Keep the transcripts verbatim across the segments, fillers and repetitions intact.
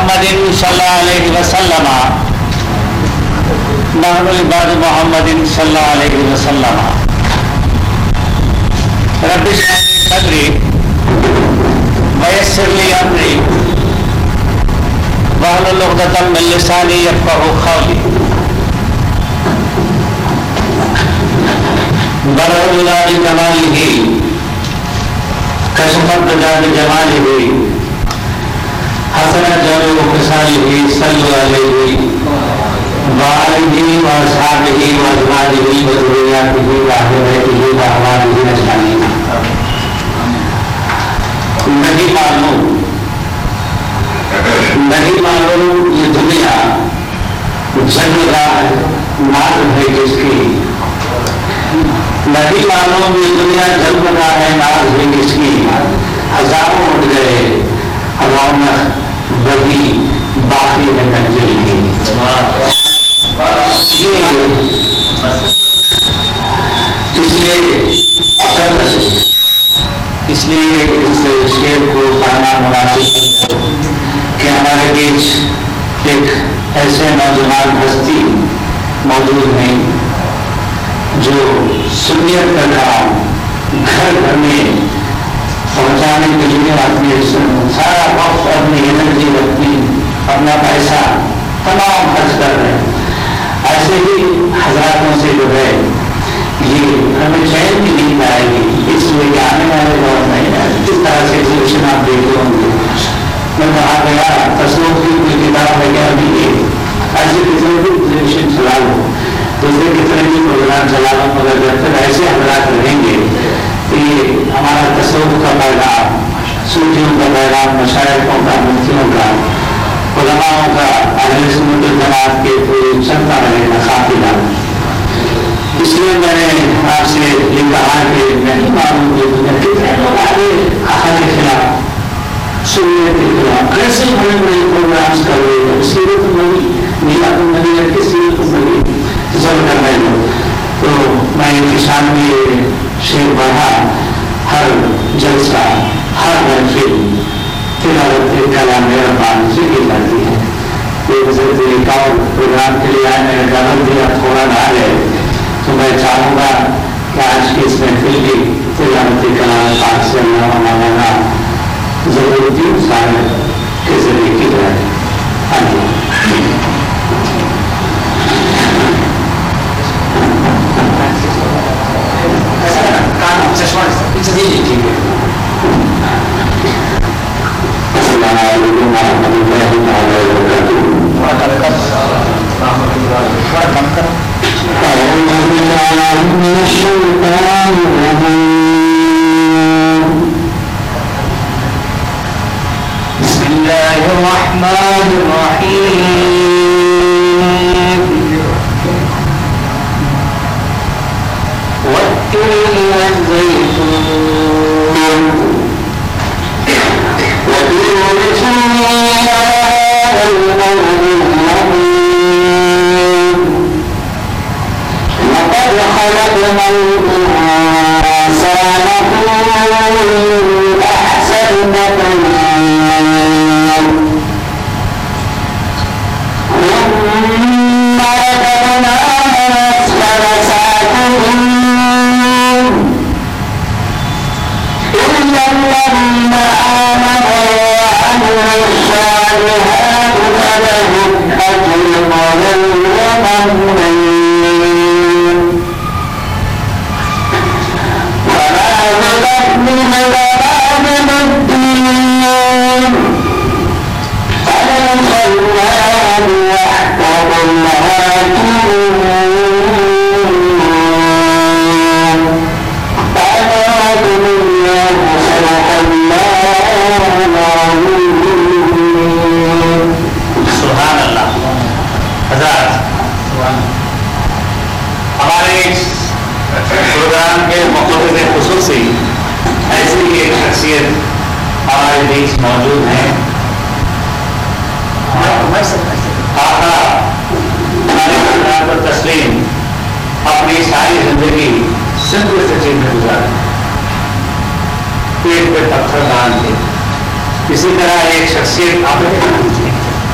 محمد صلی اللہ علیہ وسلم نحن عباد محمد صلی اللہ علیہ وسلم رب اشرح لي صدري ويسر لي امري واحلل عقدة من لساني يفقهوا قولي برأ الهدى بكماله كشف الدجى بجماله حسن جميع خصاله صلوا عليه وآله وأصحابه وأزواجه وذرياته وأهل بيته وأحبابه أجمعين. نہیں معلوم نہیں معلوم یہ دنیا جنگلات ناز ہے کس کی، نہیں معلوم یہ دنیا جنگلات ہے ناز ہے کس کی. ہزاروں اٹھ گئے رونق بڑی باقی ہے کنجل کی. اس لیے اس لیے اس شعر کو پڑھنا مناسب کہ ہمارے بیچ ایک ایسے نوجوان ہستی موجود ہیں جو سنیت کا کام گھر گھر میں پہنچانے کے لیے اپنی سارا وقت اپنی انرجی اپنی اپنا پیسہ تمام خرچ کر رہے ہیں. ایسے ہی حضراتوں سے جو ہے یہ ہمیں چین کی نیند آئے گی، اس لیے کہ آنے والے دور نہیں ہے. کس طرح سے ایگزیبیشن آپ دیکھتے ہوں گے. میں کہا گیا تصوف کی کوئی کتاب ہے کیا ابھی یہ ایسے کسی بھی ایگزیبیشن چلا لو، دوسرے کتنے بھی پروگرام چلا لو، مگر جب تک ایسے حضرات رہیں گے کہ یہ ہمارا تصوف کا پیغام، صوفیوں کا پیغام، مشائخوں کا، مفتیوں کا، علماؤں کا، اہل سنت والجماعت کے کوئی چلتا رہے گا قافلہ. اس لیے میں نے آپ سے یہ کہا کہ نہیں معلوم کہ دنیا کتنے لوگ آگے حق کے خلاف، سنت کے خلاف کیسے بڑے بڑے پروگرامس کر رہے ہیں. سیرت النبی، میلاد النبی کی سیرت النبی ضرور کر رہے ہیں. تو میں کسان میں شعر پڑھا، ہر جلسہ ہر محفل تلاوت کلام ربانی سے کی جاتی ہے. ایک ضرورت ایک اور پروگرام کے لیے آئے، میں نے دعوت دیا تھوڑا نہ ہے تو میں چاہوں گا کہ آج کی اس محفل کی تلاوت کلام پاک سے اللہ مولانا ضرورتی صاحب کے ذریعے کی جائے. آمین. السلام علیکم ورحمۃ اللہ وبرکاتہ. أعوذ بالله من الشيطان الرجيم. بسم الله الرحمن الرحيم. والتين والزيتون وطور سيناء والقمر المبين لقد خلقنا الإنسان في أحسن تقويم ثم رددناه أسفل سافلين إلا الذين آمنوا وعملوا الصالحات فلهم أجر غير ممنون. من العذاب الدين ألم الله يحفظ الهاتفين أعوذ بالله صدق الله. سبحان اللہ. حضرات ہمارے پروگرام کے مقصد خصوصی ایسی ایک شخصیت ہمارے بیچ موجود ہیں. آقا پر تسلیم اپنی ساری زندگی سندھ سچی میں گزاری، پیٹ پہ پتھر ڈال کے. اسی طرح ایک شخصیت آپ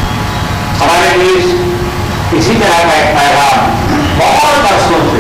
ہمارے بیچ اسی طرح کا ایک پیغام بہت برسوں سے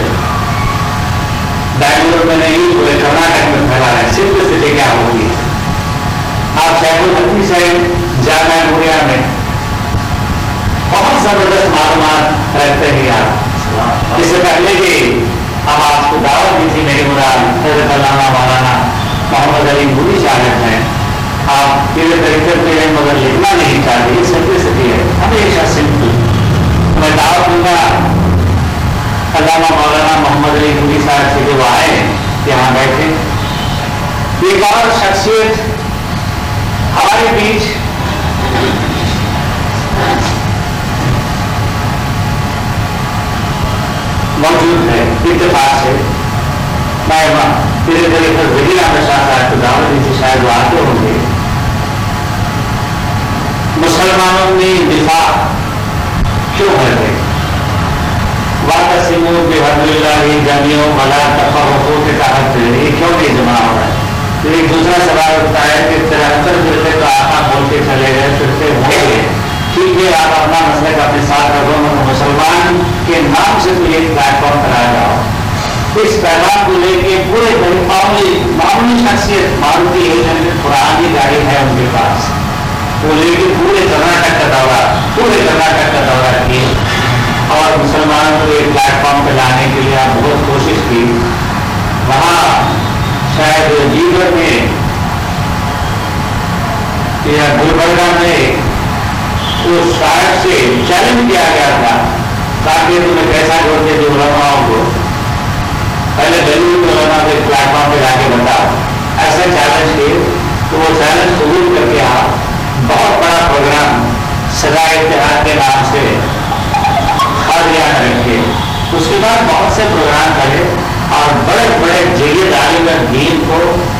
بنگلور میں نہیں پورے کرناٹک میں پھیلا ہے. سمپلسٹی کیا ہوگی؟ آپ شیخ الحدیث سے جامعہ نوریہ میں بہت زبردست معلومات رکھتے ہیں آپ. اس سے پہلے کہ ہم آپ کو دعوت دی تھی میری مراد حضرت علامہ مولانا محمد علی نوری صاحب ہیں. آپ میرے طریقے پہ ہیں مگر لکھنا نہیں چاہتے. یہ سمپلسٹی ہے, ہمیشہ سمپل. میں دعوت دوں گا علامہ مولانا محمد علی نوری صاحب سے جو آئے یہاں بیٹھے. ایک اور شخصیت ہمارے بیچ موجود ہے اتفاق سے. میں میرے طریقے وزیر احمد شاہ صاحب کو دعوت دی تھی, شاید وہ آتے ہوں گے. مسلمانوں میں دفاع کیوں ہے گئے؟ واقعوں بحمد اللہ جنگیوں بلا تفرقوں کے تحت یہ کیوں نہیں جمع ہو رہا ہے؟ ایک دوسرا سوال اٹھتا ہے کہ ترہتر فرقے تو آقا بول کے چلے گئے, فرقے ہو گئے, ٹھیک ہے آپ اپنا مسئلہ اپنے ساتھ رکھو, مگر مسلمان کے نام سے تو یہ پلیٹ فارم کرایا جاؤ. اس پیغام کو لے کے پورے معمولی معمولی شخصیت ماروتی ایجنٹ پرانی گاڑی ہے ان کے پاس, وہ لے کے پورے کرناٹک کا دورہ پورے کرناٹک کا دورہ کیے اور مسلمانوں کو ایک پلیٹ فارم پہ لانے کے لیے آپ بہت کوشش کی. وہاں شاید جیور میں یا گلبرگہ میں اس صاحب سے چیلنج کیا گیا تھا تاکہ تمہیں کیسا جوڑتے جو علماؤں کو پہلے دلیل علماء کے پلیٹ فارم پہ لا کے بتاؤ. ایسا چیلنج کیے تو وہ چیلنج قبول کر کے آپ بہت بڑا پروگرام سزا اتحاد کے نام سے خالیان رکھے. اس کے بعد بہت سے پروگرام کرے اور بڑے بڑے جیل عالم دین کو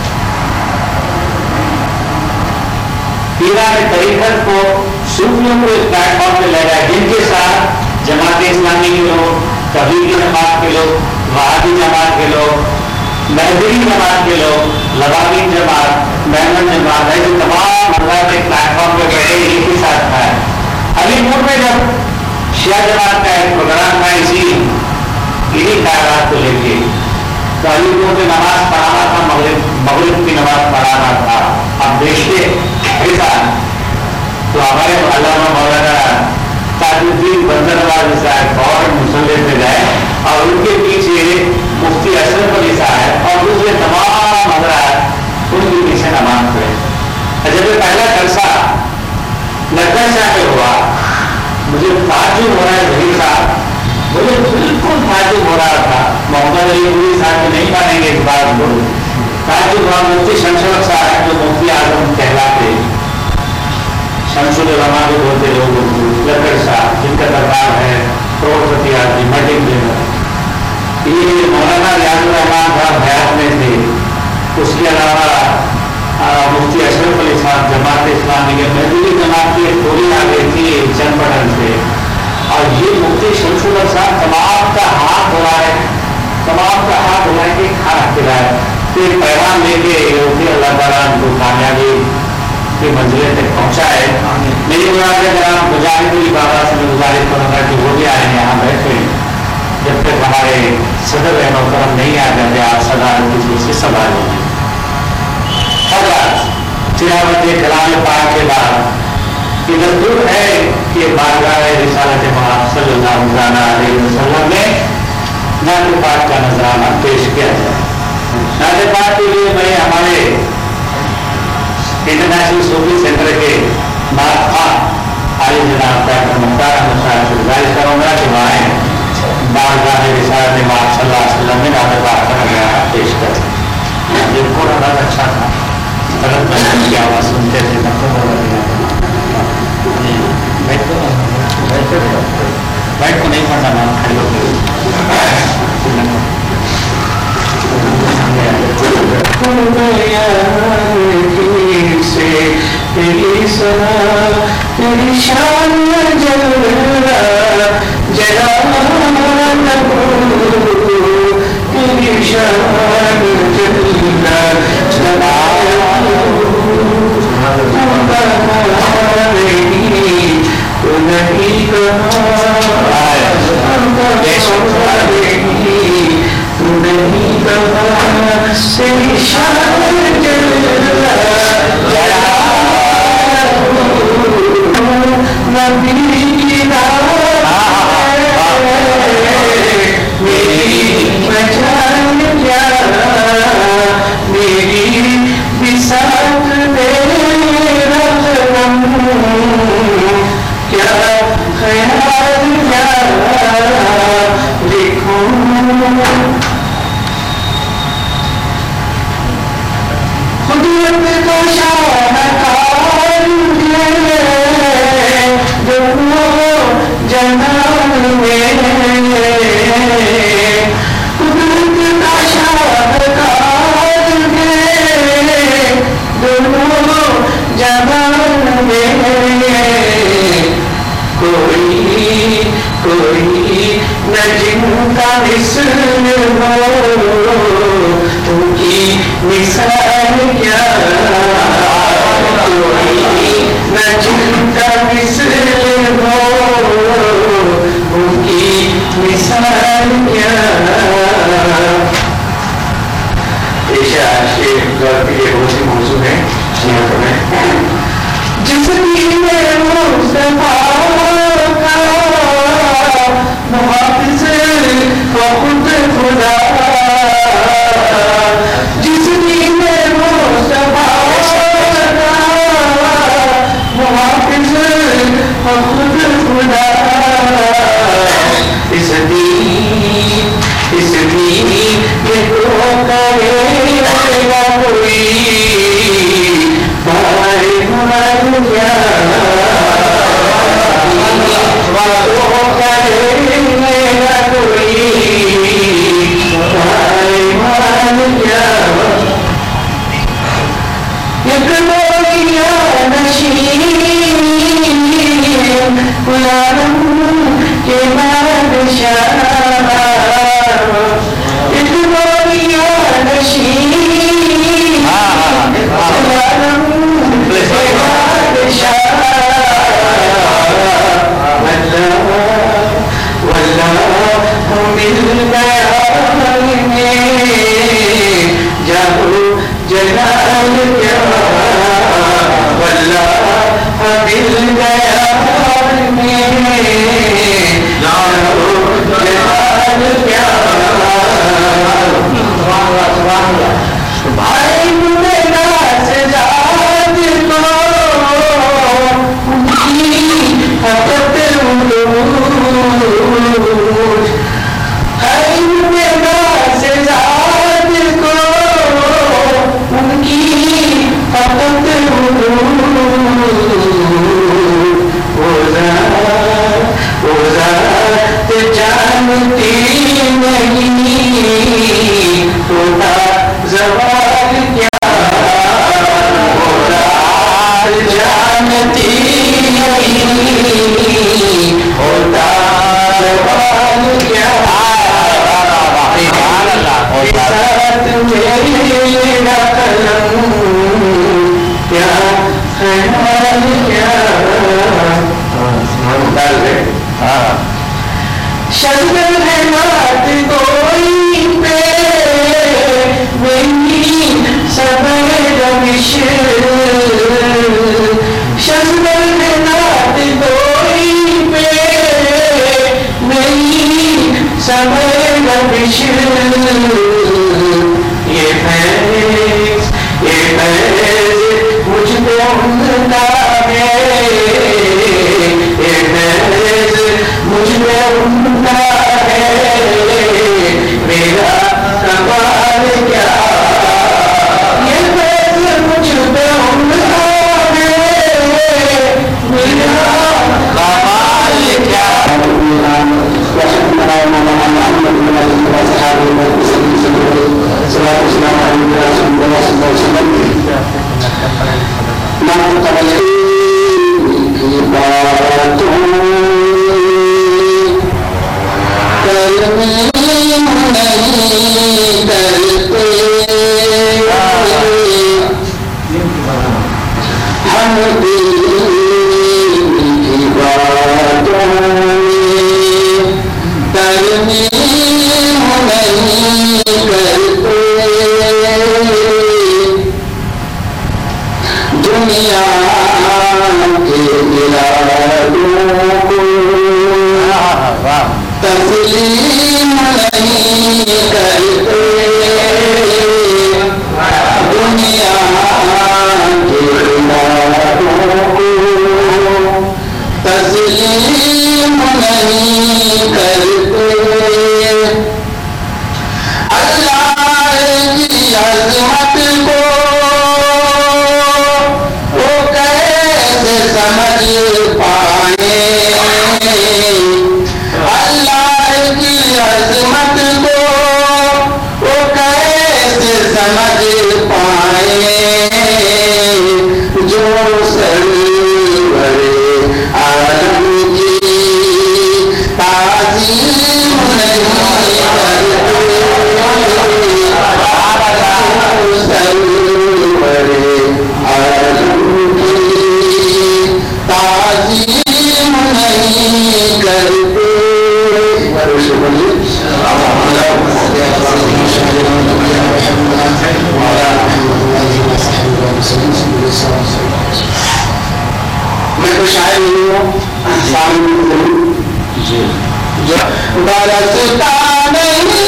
پیران طریقت کو صوفیوں کو اس پلیٹ فارم پہ لے جائے جن کے ساتھ جماعت اسلامی کے لوگ, تبلیغی جماعت کے لوگ, وہابی جماعت کے لوگ, مہدوی جماعت کے لوگ, لبابی جماعت, محمد جماعت ہے, جو تمام مذہب کے پلیٹ فارم پہ بیٹھے ایک ہی ساتھ تھا. علی پور میں جب شیعہ جماعت کا ایک پروگرام تھا اسی انہی خیالات کو لے کے, تو علی پور میں نماز پڑھانا تھا, مغرب مغرب کی نماز پڑھانا تھا. اب دیکھتے ایسا تو ہمارے علامہ مولانا تاج الدین بندرواز صاحب فوراً مسلح پہ گئے اور ان کے پیچھے مفتی اشرف علی صاحب اور دوسرے تمام حضرات ان کے پیچھے نماز پڑھے. جب یہ پہلا جلسہ لکھنؤ شاہ میں ہوا, مجھے تعجب ہو رہا ہے ظہیر صاحب, مجھے بالکل تعجب ہو رہا تھا. محمد علی نوری صاحب نہیں مانیں گے اس بات کو. تعجب ہوا مفتی شمشور صاحب جو مفتی اعظم کہلاتے, شمشور العلماء بھی بولتے لوگ, لکڑ صاحب جن کا دربار ہے کروڑپتی آدمی مٹنگ دینا, یہ مولانا ریاض الرحمان صاحب حیات میں تھے. اس کے علاوہ مفتی اشرف علی صاحب جماعت اسلامی کے مہدوی جماعت کی تھوڑی آگے تھی چند پٹن سے, اور یہ مفتی شمشور صاحب تمام کا ہاتھ دھلا ہے, تمام کا ہاتھ دھلا کے کھانا کھلائے. پھر پیغام لے کے یہ اللہ تعالیٰ کو کامیابی کی منزلیں تک پہنچائے. میری مراد جناب مجاہد علی بابا سے میں گزارش کروں گا کہ وہ بھی آئے ہیں یہاں بیٹھے, جب تک ہمارے صدر احمد کرم نہیں آ جاتے آپ صدارت کی سے سوال ہوگی. تلاوت کلام پاک کے بعد یہ دستور ہے کہ بارگاہ رسالت محمد صلی اللہ علیہ وسلم میں نعت پاک کا نذرانہ پیش کیا جائے. نعت پاک کے لیے میں ہمارے انٹرنیشنل صوفی سینٹر کے نعت خواہ عالی جناب ڈاکٹر مختار احمد صاحب سے گزارش کروں گا کہ وہ آئیں بارگاہ رسالت محمد صلی اللہ علیہ وسلم میں نعت پاک کا نذرانہ پیش کریں. یہ پورا بہت اچھا تھا, غلط بچوں کی آواز سنتے تھے. بیٹھ کو نہیں پڑھنا نا, کھڑے ہو گئے. تیری سنا تیری شان جلا تیری شان جلا نہیں ہم دل کی باتوں تسلیم نہیں کرتے دنیا کے لوگوں کو، تسلیم نہیں کرتے اللہ کی عظمت کو وہ کیسے سمجھ پائے، اللہ کی عظمت کو وہ کیسے سمجھ پائے، جو سرور عالم کی تعظیم نہیں کرتے، سرور عالم کی تعظیم نہیں کرتے۔ میں تو شاعر نہیں ہوں، جو برستا نہیں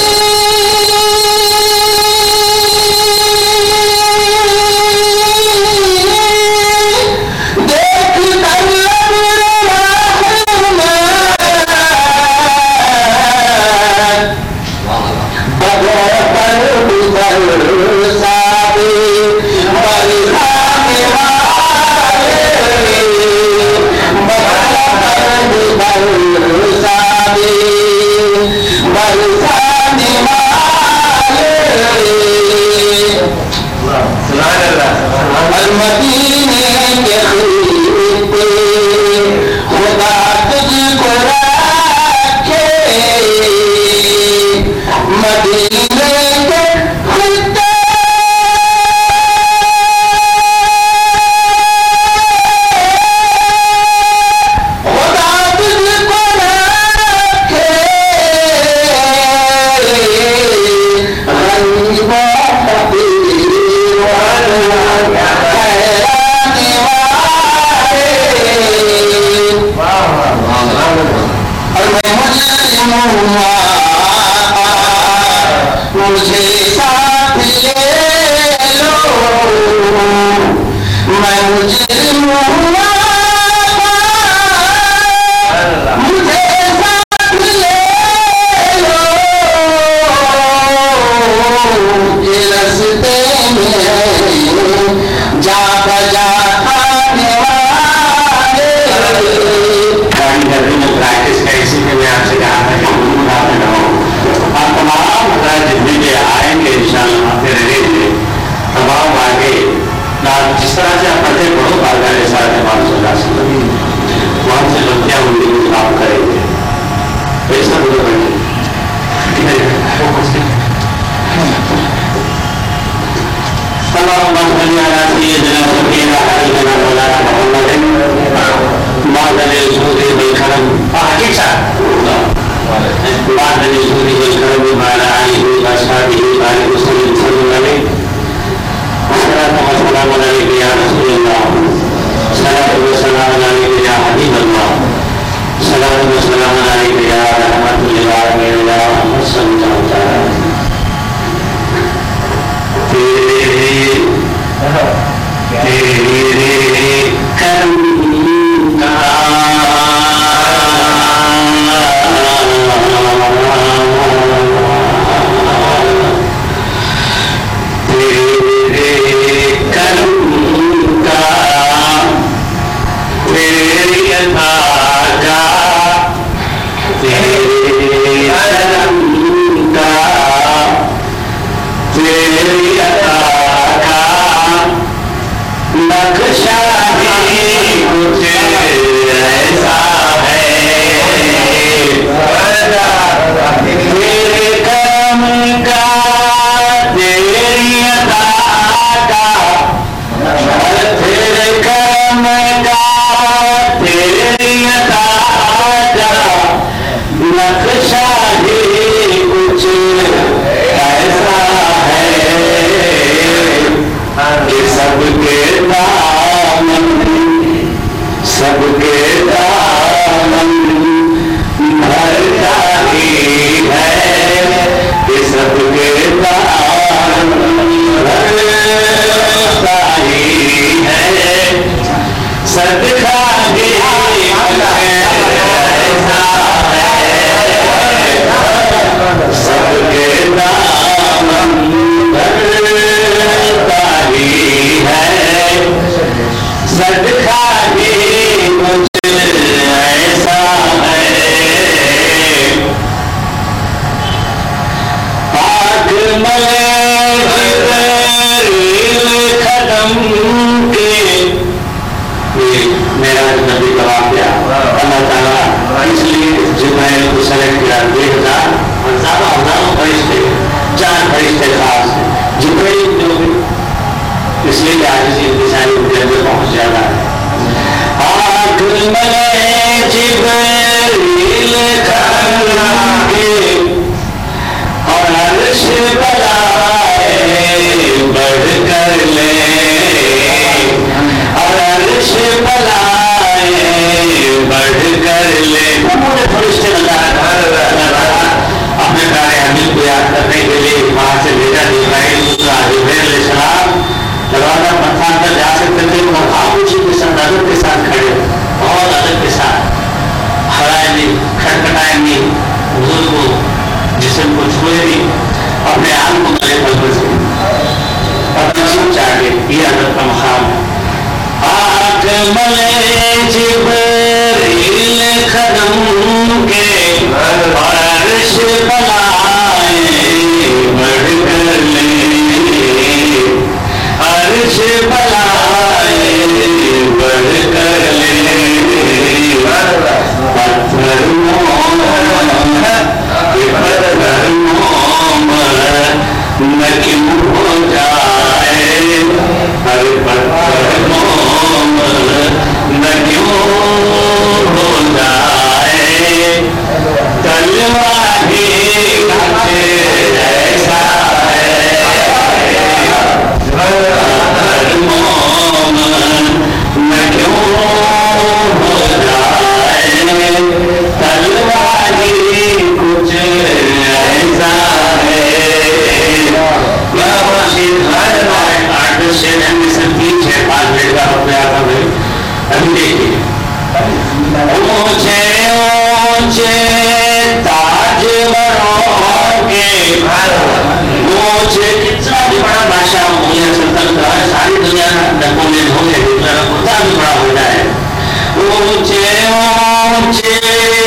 سب کے دامن بھرتا ہی جبرائیل کو سلیکٹ کیا ایک ہزار ہزاروں ہزاروں فرشتے چار فرشتے خاص ہیں جبرائیل جو بھی اس لیے کہ آج اسی انتظاری مجھے پہنچ جانا ہے آنکھ ملے جبرائیل کھڑا کے اور عرش بلائے بڑھ کر لے اور عرش بلائے بڑھ کر لے پورے فرشتے اپنے پیارے حبیب کو یاد کرنے کے لیے وہاں سے بھیجا جبرائیل جبرائیل علیہ السلام دروازہ پتھان پر جا سکتے تھے اور آپ اسی کے ساتھ ادب کے ساتھ کھڑے بہت ادب کے ساتھ ہرائے نہیں کھٹکھٹائے نہیں حضور کو جسم کو چھوئے نہیں اپنے آپ کو گلے پر بسے اپنا سب چاہے یہ ادب کا مقام ہے آنکھ ملے جبرائیل قدم کے اور عرش بلائے بڑھ کر لے عرش بلائے بڑھ کر لے پتھر موم پتھر موم نہ کیوں ہو جائے ہر پتھر موم نہ کیوں ہو جائے تلوار ہی ایسا پتھر موم نہ کیوں ہو جائے تلوار ہی کچھ ایسا ہے آٹھ دس شیر ہمیں سب تین چھ پانچ منٹ کا ہو گیا تھا بھائی ابھی دیکھیے اونچے اونچے تاجوروں کے اونچے کتنا بھی بڑا بادشاہ مغلیہ سلطنت کا ہے ساری دنیا نپولین ہو گئے کتنا بھی بڑا ہو جائے اونچے اونچے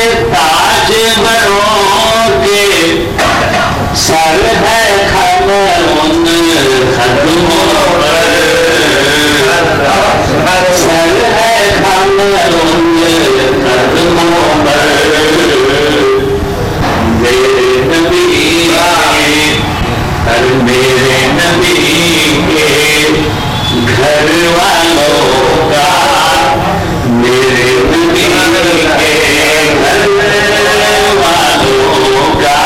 تاجوروں کے سر ہے خبر ان خدموں پر سر ہے خبر ان خدموں پر میرے نبی ہر میرے نبی کے گھر والوں کا میرے نبی کے گھر والوں کا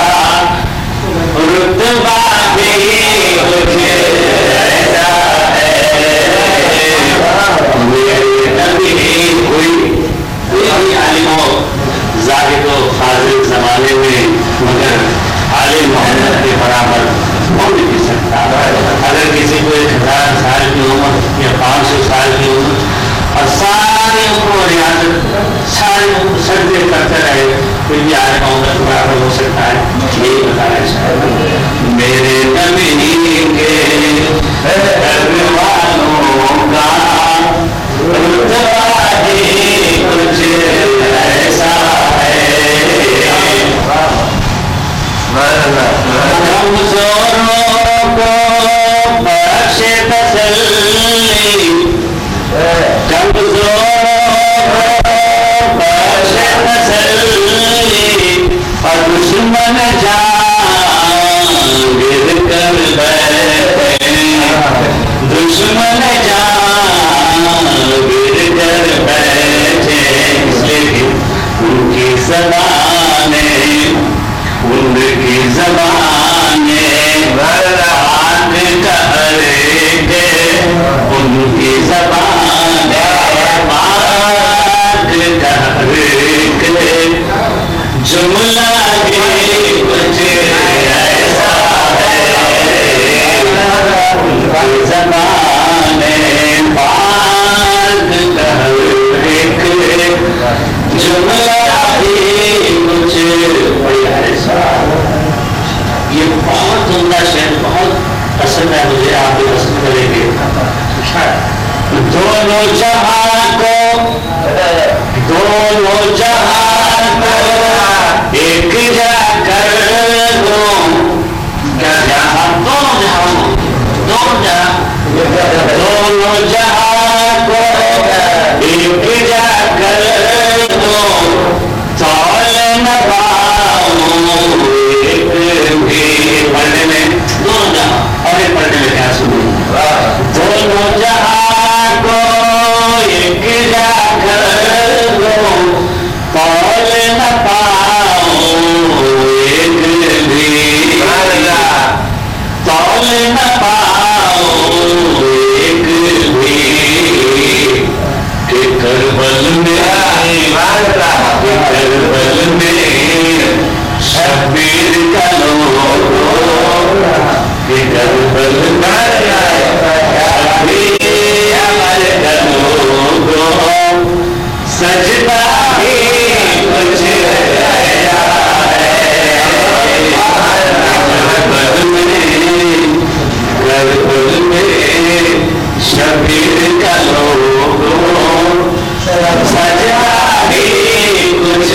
رتبہ بھی کچھ ایسا ہے میرے نبی کوئی کوئی عالم ہو زاہد و فاضل زمانے میں مگر عالم محمد کے برابر ہو نہیں سکتا اگر کسی کو ایک ہزار سال کی عمر یا پانچ سو سال کی عمر اور سارے عمر و ریاضت سارے عمر سجدے کرتے رہے کوئی بھی عالم محمد کے برابر ہو سکتا ہے یہی بتانا چاہیے میرے نبی کے گھر والوں کا رتبہ ہی کچھ ایسا ہے کمزوروں کو بخشے تسلی کمزوروں کو بخشے تسلی اور دشمن جان گر کر بیٹھے دشمن جان گر کر بیٹھے اس لیے ان کی زبانیں ان کی زبانیں آنکھ کا ہر ایک ان کی زبانیں آنکھ کا ہر ایک جملہ بھی کچھ ایسا ہے ان کی زبانیں آنکھ کا ہر ایک جملہ بھی کچھ ایسا یہ بہت عمدہ شعر بہت پسند ہے مجھے آپ بھی پسند کریں گے دو एक भी पढ़ने में दोनों जहां और एक पढ़ने में क्या सुनी दोनों जहां को एक जाकर दो तौल न पाओ एक भी तौल न पाओ एक भी कि करबल में करबल में शब्बीर का लोगो कि करबल में शब्बीर का लोगो सजदा ही कुछ करबल में करबल में शब्बीर का लोगो सजदा ही कुछ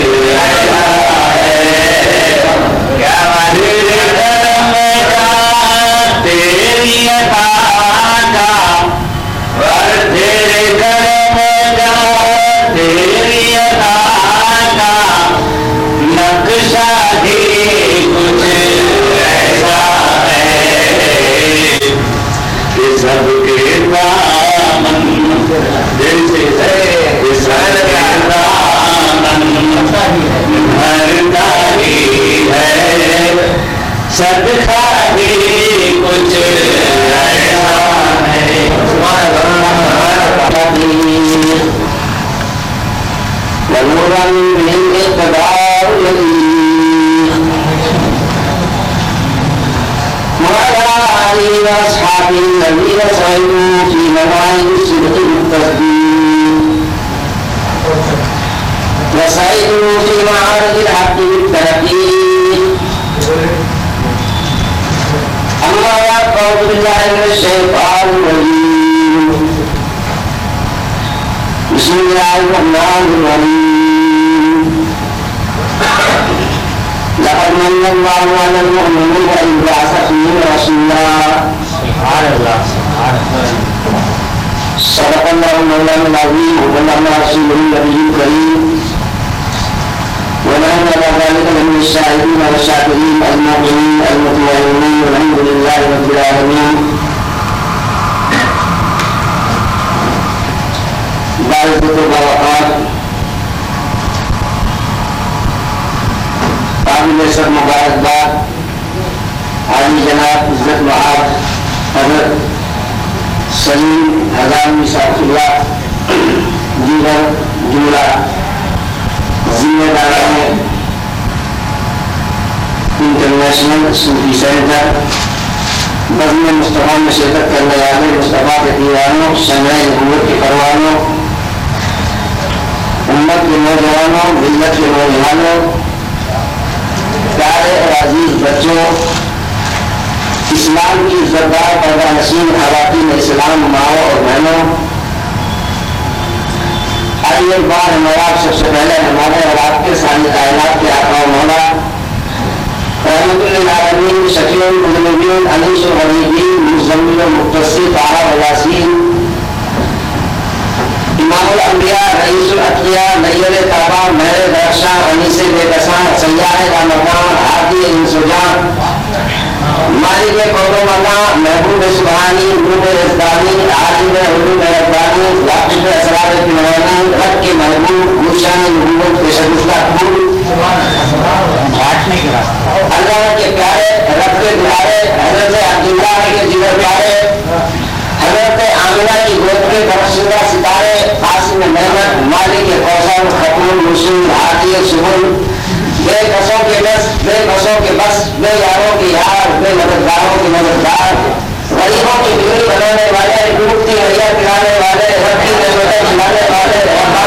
सबके दामन दिल से सबके दामन भरता ही है सदका भी कुछ ऐसा है मनोरम أصحاب الذين سعدوا في مواعظ الصدق بالتصديق وسعدوا في معارض الحق بالتنقيق أما بعد أعوذ بالله من الشيطان الرجيم بسم الله الرحمن الرحيم لقد من الله على المؤمنين إذ بعث فيهم رسولا سبحان الله سبحان الله صدق الله مولانا العظيم وبلغنا رسوله النبي الكريم ونحن على ذلك من الشاهدين والشاكرين المؤمنين المطمئنين والحمد لله رب العالمين. بعد البركات قابل سب مبارکباد عالی جناب عزت معاذ حضرت سلیم حضامی صاحب اللہ دیگر جملہ ذمہ داران انٹرنیشنل صوفی سینٹر بزم مصطفیٰ میں شرکت کرنے والے مصطفیٰ کے دیوانوں شمع نبوت کے پروانوں امت کے نوجوانوں ملت کے نوجوانوں پیارے اور عزیز بچوں اسلام کی عزتدار پردہ نشین خواتین اسلام ماؤں اور بہنوں آئیے ایک بار ہمارا سب سے پہلے ہمارے اور آپ کے ساری کائنات کے آقا و مولا رحمت للعالمین شفیع المذنبین انیس الغریبین مزمل المختصر طاہر الواسین امام الانبیاء رئیس الاتقیاء نیر طابہ مہر درخشاں انیس بے کساں سیاح رامکان عادی انسجاں مالک قول و مکان محبوب سبحانی نور ازدانی عالم علوم ربانی واقف اسرار کنوانی رب کے محبوب گلشان نبوت کے شگفتہ پھول اللہ کے پیارے رب کے پیارے حضرت عبداللہ کے جگر پیارے حضرت آمنہ کی گود کے برشدہ ستارے قاسم محمد مالک کوثر خطون مسلم عاطی سبل بے قصوں کے بس بے قصوں کے بس بے یاروں کے یار بے مددگاروں کے مددگار غریبوں کی بگڑی بنانے والے ڈوبتی نیا پلانے والے ربی نعمتیں کھلانے والے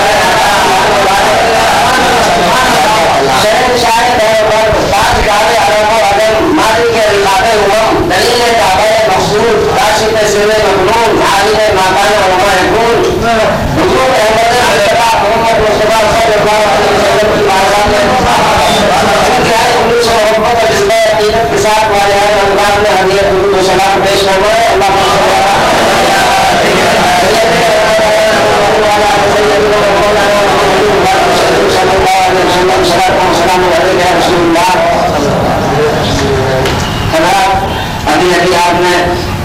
شہر شاہ پر تاج کارے عرب و عدم مالک رقاب امم دلیل کعبہ مقصود کاشف سر مقنون عالم ماکان وما یکون حضور احمد مصطفیٰ محمد مصطفیٰ صلی اللہ علیہ وسلم کی بارگاہ میں کے ساتھ والے رمضان میں حضرت درود و سلام پیش فرمائے. اللہ صلی اللہ علیہ وسلم والے ہیں رسول اللہ. ابھی ابھی آپ نے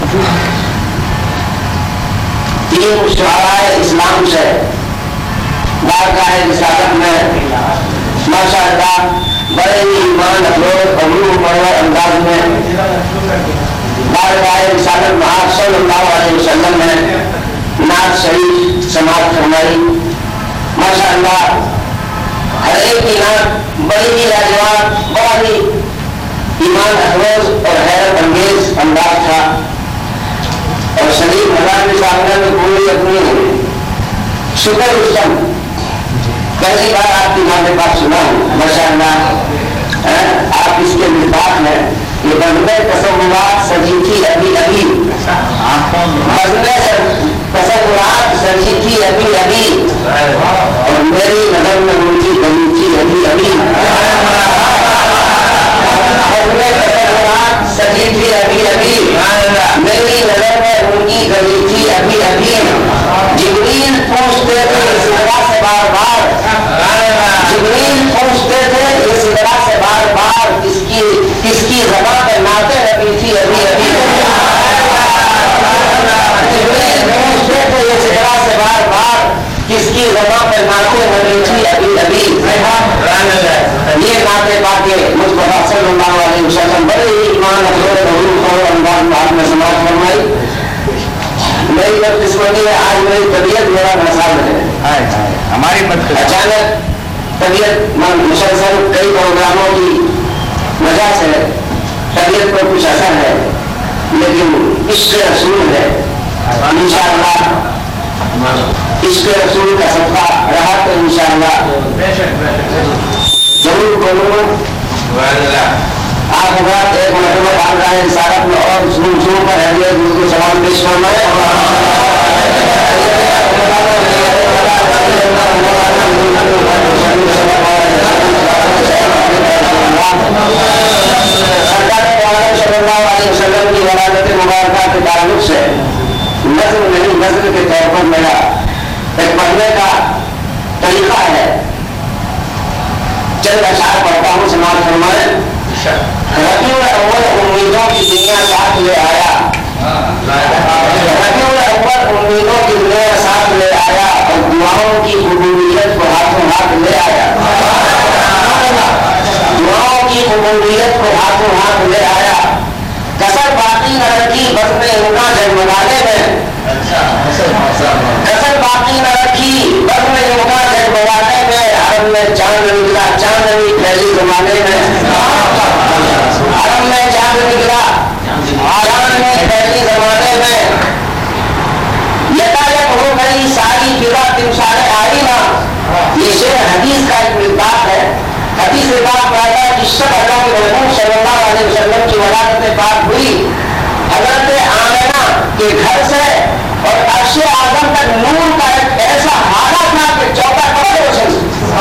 تین شعراء اسلام سے بارگاہ رسالت میں ماشاء اللہ بڑے ہی ایمان افروز اور روح پرور انداز میں بارگاہ رسالت محمد صلی اللہ علیہ وسلم نے نعت شریف سماعت فرمائی. ماشاء اللہ ہر ایک کی نعت بڑی ہی لاجواب بہت ہی ایمان افروز اور حیرت انگیز انداز تھا. اور شریف حضرت صاحب نے پوری اپنی شکر رستم پہلی بار آپ کی ماں کے پاس سنا ہوں. ماشاء اللہ آپ اس کے مزاج ہیں. یہ بندے تصورات سجی تھی ابھی ابھی بندے تصورات سجی تھی ابھی ابھی اور میری نظر میں ان کی بنی تھی ابھی ابھی بندے تصورات سجی تھی ابھی ابھی میری نظر میں ان کی گلی تھی ابھی ابھی. جبریل پوچھتے تھے اس طرح سے بار بار جبریل پوچھتے تھے اس طرح سے بار بار کس کی کس کی زبان پہ نعتیں لگی تھی ابھی ابھی. جبریل پوچھتے تھے اس طرح سے بار بار کس کی زبان پہ نعتیں لگی تھی ابھی ابھی. یہ نعتیں باقی مصطفیٰ صلی اللہ علیہ وسلم بڑے ہی ایمان افروز اور روح اور انداز میں آپ نے سماعت فرمائی. میری بدقسمتی ہے آج میری طبیعت میرا مسائل ہے. ہماری اچانک طبیعت مسلسل کئی پروگراموں کی وجہ سے طبیعت پر کچھ اثر ہے لیکن عشق رسول ہے. انشاءاللہ عشق رسول کا صدقہ رہا تو انشاءاللہ ضرور بولوں. آپ حضرات ایک مرتبہ بارگاہ رسالت میں اور سن سن پر ہے کو سلام پیش فرمائے. صلی اللہ علیہ وسلم کی ولادت مبارکہ کے تعلق سے نظم نہیں نظر کے طور پر میرا ایک پڑھنے کا طریقہ ہے. چند اشعار پڑھتا ہوں سماعت فرمائے. ربیع الاول امیدوں کی دنیا ساتھ لے آیا ربیع الاول امیدوں کی دنیا ساتھ لے آیا اور دعاؤں کی قبولیت کو ہاتھوں ہاتھ لے آیا. دعاؤں کی قبولیت کو ہاتھوں ہاتھ لے آیا. کسر باقی نہ رکھی بس میں ان کا جگمگانے میں کسر باقی نہ رکھی بس میں ان کا جگمگانے میں عرب میں چاند نکلا چاند نہیں پھیلی زمانے میں عرب میں چاند نکلا چاند میں پھیلی زمانے میں یکایک ہو گئی ساری فضا تمثال آئینہ. یہ شعر حدیث کا ایک مقدار ہے. حدیث میں بات پایا کہ شب اللہ کے محبوب صلی اللہ علیہ وسلم کی ولادت پاک ہوئی حضرت آمنہ کے گھر سے اور عرش اعظم تک نور کا ایک ایسا حالہ تھا کہ چوکا کمر روشن.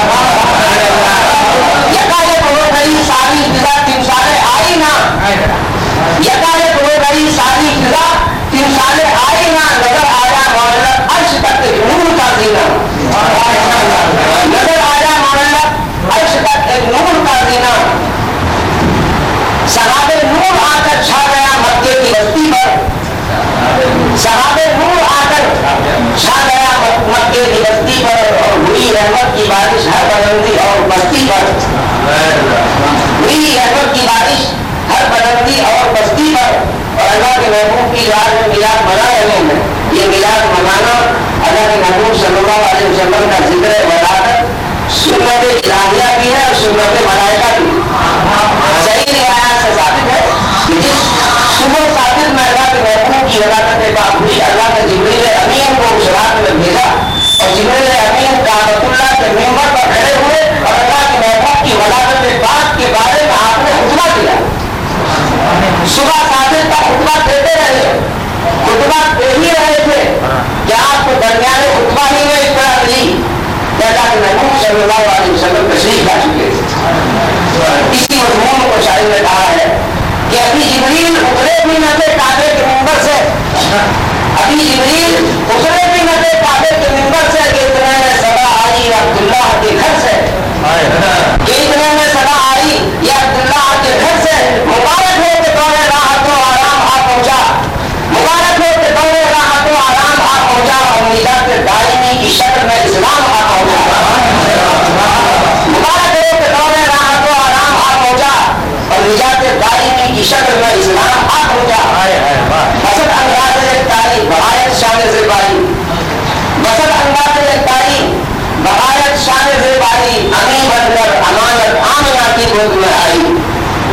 یکایک ہو گئی ساری فضا تمثال آئینہ یکایک ہو گئی ساری فضا تمثال آئینہ. نظر آیا معاملہ عرش تک نور کا زینہ نظر آیا معاملہ عرش تک ایک نور کا زینہ. صحابہ نور آ کر چھا گیا مکے کی بستی پر صحابہ نور آ کر چھا گیا مکے کی بستی پر اور ہوئی رحمت کی بارش ہر بلندی اور بستی پر ہوئی رحمت کی بارش ہر بلندی اور بستی پر. اور اللہ کے محبوب کی یاد میں میلاد منا رہے ہیں. یہ میلاد منانا اللہ کے محبوب صلی اللہ علیہ وسلم کا ذکر ولادت سنت الہیہ بھی ہے اور سنت ملائکہ بھی. صحیح روایات سے ثابت ہے کہ جس صبح ثابت میں اللہ کے محبوب کی ولادت پاک ہوئی اللہ نے جبریل امین کو اس رات میں بھیجا اور جبریل امین کعبۃ اللہ کے منبر پر کھڑے ہوئے اور اللہ کے محبوب کی ولادت پاک کے بارے میں آپ نے خطبہ دیا. صبح ثابت کا خطبہ دیتے رہے خطبہ دے ہی رہے تھے کہ آپ کو درمیان خطبہ ہی میں اطلاع ملی کہ اللہ کے محبوب صلی اللہ علیہ وسلم تشریف لا چکے تھے. اسی مضمون کو شاعر نے کہا ہے کہ ابھی جبریل اترے بھی نہ تھے کعبے کے منبر سے ابھی جبریل اترے بھی نہ تھے کعبے کے منبر سے کہ اتنے میں صدا آئی عبداللہ کے گھر سے کہ اتنے میں صدا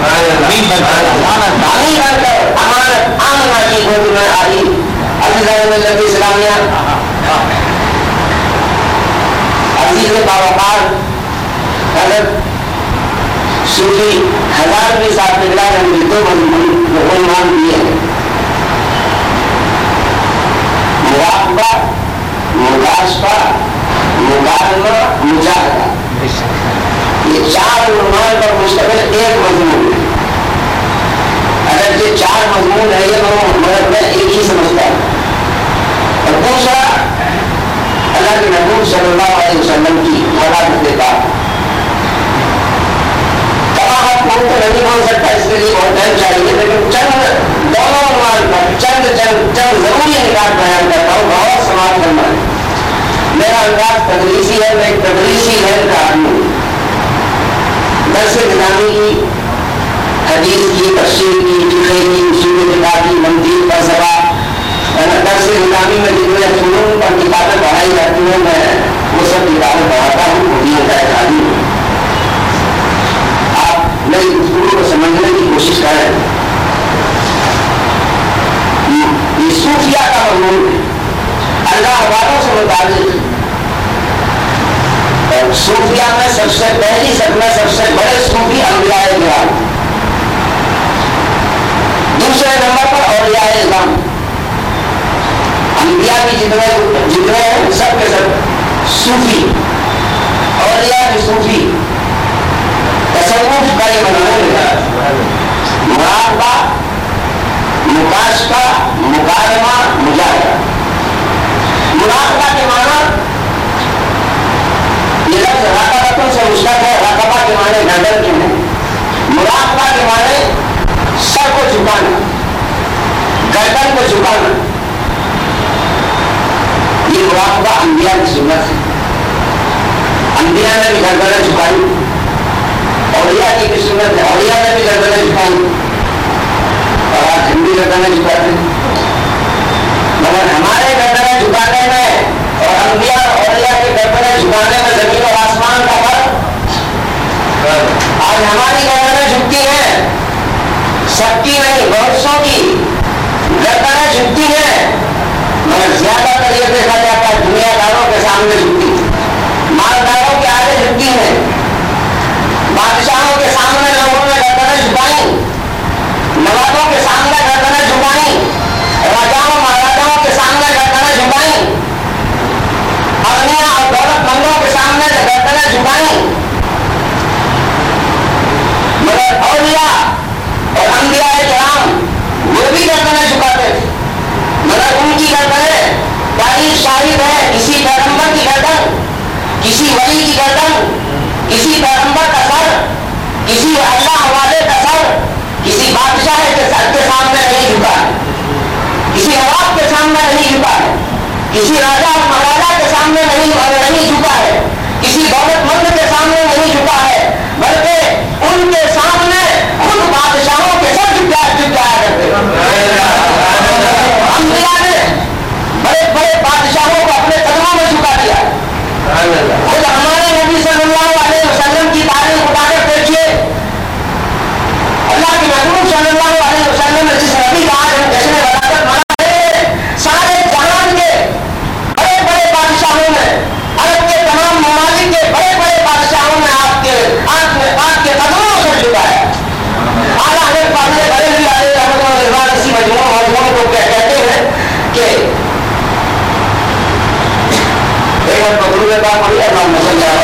دانی بن کر امانت آمنا کی گود میں آئی ملت اسلامیہ عزیز باوقار حضرت صوفی ہزار بھی ساتھ نکلا ہے ملتوں مسلمان دیے ہیں مراقبہ مکاشفہ مکالمہ مجاہدہ یہ چار عنوان پر مشتمل ایک مضمون ہے. اگر یہ چار مضمون ہے یہ مرد میں ایک ہی سمجھتا ہے. اور دوسرا اللہ کے محبوب صلی اللہ علیہ وسلم کی حوالت دیتا تمام کو تو نہیں بول سکتا اس کے لیے بہت ٹائم چاہیے لیکن چند دونوں عنوان پر چند چند چند ضروری نکات بیان کرتا ہوں بہت سماعت کرنا ہے. میرا انداز تدریسی ہے میں ایک تدریسی لہر کا آدمی ہوں. درس نظامی کی حدیث کی تفسیر کی فقہ کی اصول فقہ کی منطق فلسفہ درس نظامی میں جتنے فنون پر کتابیں پڑھائی جاتی ہیں میں وہ سب کتابیں پڑھاتا ہوں اردو کا ایک آدمی ہوں. آپ میری گفتگو کو سمجھنے کی کوشش کریں. یہ صوفیہ کا مضمون ہے اللہ والوں سے متعلق. صوفیہ میں سب سے پہلی سب میں سب سے بڑے صوفی انبیاء کرام, دوسرے نمبر پر اولیاء اعظم. انبیاء کی جتنے جتنے ہیں سب کے سب صوفی, اولیاء بھی صوفی. تصوف کا یہ مضمون ہے مراقبہ مکاشفہ مکالمہ مجاہدہ. مراقبہ کے معنی یہ لفظ راقبہ سے مشتق ہے. راقبہ کے معنی نظر کے ہیں. مراقبہ کے معنی سر کو جھکانا, گردن کو جھکانا. یہ مراقبہ انبیاء کی سنت ہے. انبیاء نے بھی گردنیں جھکائی, اولیاء کی بھی سنت ہے, اولیاء نے بھی گردنیں جھکائی اور آج ہم بھی گردنیں جھکاتے ہیں. مگر ہمارے گردنیں جھکانے میں اور انبیاء اور اولیاء کے گردنیں جھکانے میں زمین اور آسمان کا فرق. آج ہماری گردنیں جھکتی ہیں, سب کی نہیں بہت سو کی گردنیں جھکتی ہیں, مگر زیادہ تر یہ دیکھا جاتا ہے دنیا داروں کے سامنے جھکتی ہیں, مالداروں کے آگے جھکتی ہیں. بادشاہوں کے سامنے لوگوں نے گردنیں جھکائیں, نوابوں کے سامنے گردنیں جھکائیں, راجاؤں مہاراجاؤں کے سامنے گردنیں جھکائیں, اغنیاء اور دولت مندوں کے سامنے گردنیں جھکائیں. مگر اولیاء اور انبیاء کرام وہ بھی گردنیں جھکاتے تھے, مگر ان کی گردنیں تاریخ شاہد ہے کسی پیغمبر کی گردن, کسی ولی کی گردن, کسی پیغمبر کا سر, کسی اللہ والے کا سر کسی بادشاہ کے سر کے سامنے نہیں جھکا ہے, کسی نواب کے سامنے نہیں جھکا ہے, کسی راجا اور مہاراجا کے سامنے نہیں نہیں جھکا ہے, کسی دولت مند کے سامنے نہیں جھکا ہے, بلکہ ان کے سامنے خود بادشاہوں کے سر جھکایا جھکایا کرتے ہیں. انبیاء نے بڑے بڑے بادشاہوں کو اپنے قدموں میں جھکا دیا. خود ہمارے نبی صلی اللہ علیہ وسلم کی تاریخ اٹھا کر دیکھیے. اللہ کے محبوب صلی اللہ علیہ وسلم نے جس نبی کا آج ہم جشن ولادت منائے, سارے جہان کے بڑے بڑے بادشاہوں نے, عرب کے تمام ممالک کے بڑے بڑے بادشاہوں نے آپ کے آپ نے آپ کے قدموں سے جھکایا. اعلیٰ حضرت فاضل بریلوی علیہ رحمۃ اللہ رضوان اسی مجموعہ موضوعوں کو کہتے ہیں کہ ایک مقبول بات پڑھی ہے اللہ صلی اللہ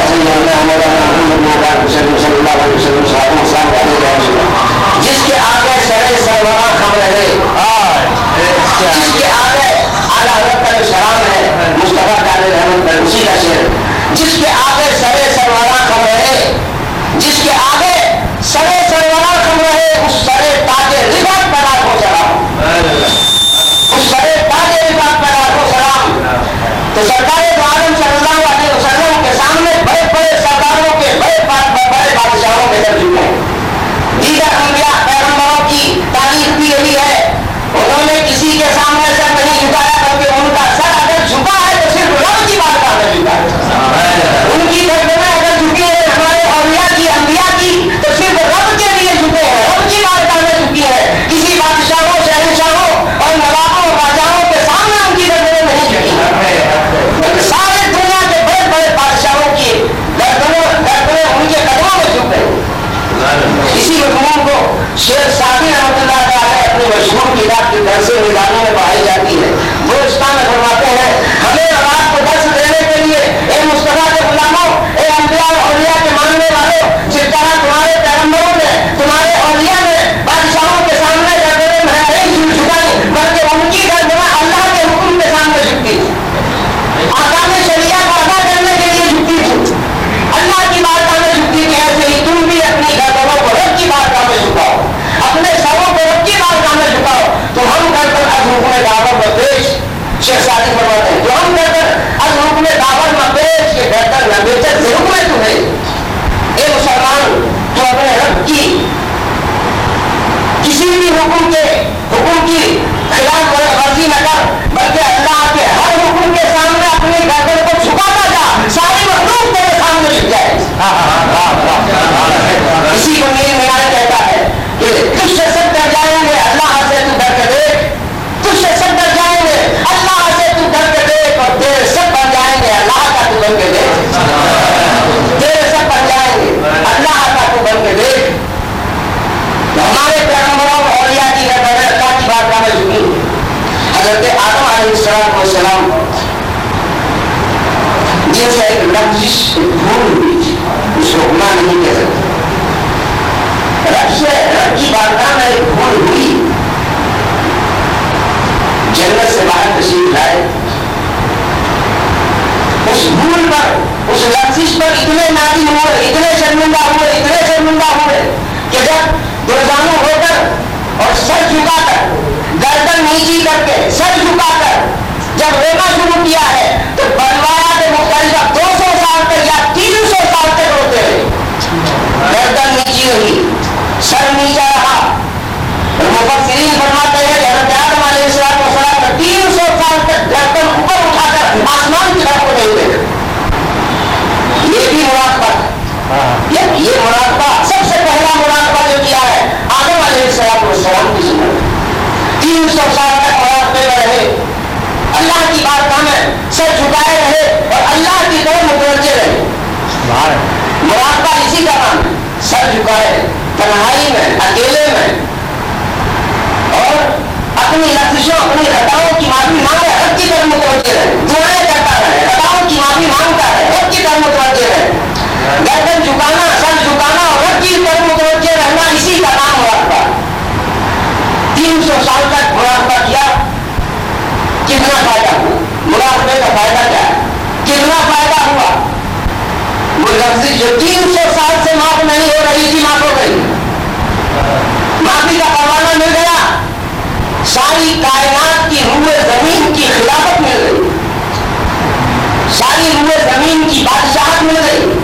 علیہ وسلم جس کے آگے سر سرورا خم رہے, جس کے آگے اعلیٰ حضرت کا جو سلام ہے مصطفیٰ کامل احمد پر اسی کا شعر, جس کے آگے سر سرورا خم رہے, جس کے آگے سر سرورا خم رہے, اس سر تاج رفعت پر لاکھوں سلام, اس سر تاج رفعت پر لاکھوں سلام. تو سرکار دو عالم صلی اللہ علیہ وسلم کے سامنے بڑے بڑے سرداروں کے بڑے بڑے بادشاہوں کے در جھکے. دیگر انبیاء پیغمبروں کی تعریف بھی یہی ہے, انہوں نے کسی کے سامنے سر نہیں جھکایا بلکہ ان کا سر اگر جھکا ہے تو صرف رب کی بات کا سر جھکا ہے. ان کی گردنیں اگر جھکی ہے ہمارے اولیاء کی انبیاء کی تو صرف رب کے لیے جھکے ہیں, اسی مضمون کو شیخ سعدی رحمۃ اللہ تعالی اپنی مشہور کتاب کی درس نگرانی میں پڑھائی جاتی ہے. وہ اس کا میں فرماتے ہیں ہمیں رات کو درس دینے کے لیے اے مصطفیٰ کے غلاموں، اے انبیاء اور اولیاء کے ماننے والوں، جس طرح تمہارے پیغمبروں نے، تمہارے اولیاء نے بادشاہوں کے سامنے گردنیں نہیں جھکائی، بلکہ ان کی گردنیں اللہ کے حکم کے سامنے جھکتی تھی، احکام شریعہ کو ادا کرنے کے لیے جھکتی تھی، اللہ کی بارگاہ میں جھکتی تھی. ایسے ہی تم بھی اپنی گردنوں کو رب کی بارگاہ میں جھکاؤ، اپنے سروں کو رب کی بارگاہ میں جھکاؤ. تو ہم گردن از حکم دعوت میں پیش، شیخ سعدی فرماتے ہیں تو ہم گردن از حکم دعوت میں پیش، یہ گردن نہ بیچے حکم ہے تمہیں. اے مسلمان، تو اپنے رب کی کسی بھی حکم کے حکم کی خلاف ورزی نہ کر، بلکہ اللہ کے ہر حکم کے سامنے اپنی گردن کو جھکاتا جا، ساری مخلوق تیرے سامنے جھک جائے. اسی کو میری معیار کہتا ہے کہ تجھ سے سب ڈر جائیں گے، اللہ سے تو ڈر کے دیکھ، تجھ سے سب ڈر جائیں گے، اللہ سے تو ڈر کے دیکھ، اور تیرے سب بن جائیں گے اللہ کا تو بن کے دیکھ، تیرے سب بن جائیں گے اللہ کا تو بن کے دیکھ. ہمارے پیغمبروں اور اولیاء کی گردنیں اللہ کی بارگاہ میں جھکی. حضرت آدم علیہ السلام جن سے ایک لفظ بھول ہوئی تھی، اس کو گناہ نہیں کہہ سکتے. رب سے رب کی بارگاہ میں ایک بھول ہوئی، جنت سے باہر تشریف لائے. اس بھول پر، اس لفظ پر اتنے نادم ہوئے، اتنے شرمندہ ہوئے، اتنے شرمندہ ہوئے کہ جب دوزانو ہو کر اور سر جھکا کر، گردن نیچی کر کے سر جھکا کر جب رونا شروع کیا ہے تو بنوایا کے مختلف دو سو سال تک یا تین سو سال تک روتے رہے. گردن نیچی رہی، سر نیچا رہا. مفسرین فرماتے ہیں کہ حضرت آدم علیہ السلام نے تین سو سال تک گردن اوپر اٹھا کر آسمان کی طرف کو نہیں دیکھا. یہ بھی مراقبہ، یہ مراقبہ سب سے پہلا مراقبہ جو کیا ہے آدم علیہ السلام کی زندگی. تین سو سال تک مراقبے میں رہے، اللہ کی بارگاہ میں سر جھکائے رہے اور اللہ کی طرف متوجہ رہے. مراقبہ اسی کا نام ہے، سر جھکائے تنہائی میں، اکیلے میں، اور اپنی لفظوں، اپنی خطاؤں کی معافی مانگے، رب کی طرف متوجہ رہے، دعائیں کرتا رہے، خطاؤں کی معافی مانگتا رہے، رب کی طرف متوجہ رہے. گردن جھکانا، سر جھکانا اور رب کی طرف متوجہ رہنا، اسی کا نام مراقبہ. تین سو سال تک مراقبہ کیا، کتنا فائدہ ہوا؟ مراقبے کا فائدہ کیا ہے؟ کتنا فائدہ ہوا؟ وہ لفظ جو تین سو سال سے معاف نہیں ہو رہی تھی، معاف ہو گئی، معافی کا پروانہ مل گیا. ساری کائنات کی روح زمین کی خلافت مل گئی، ساری روح زمین کی بادشاہت مل گئی.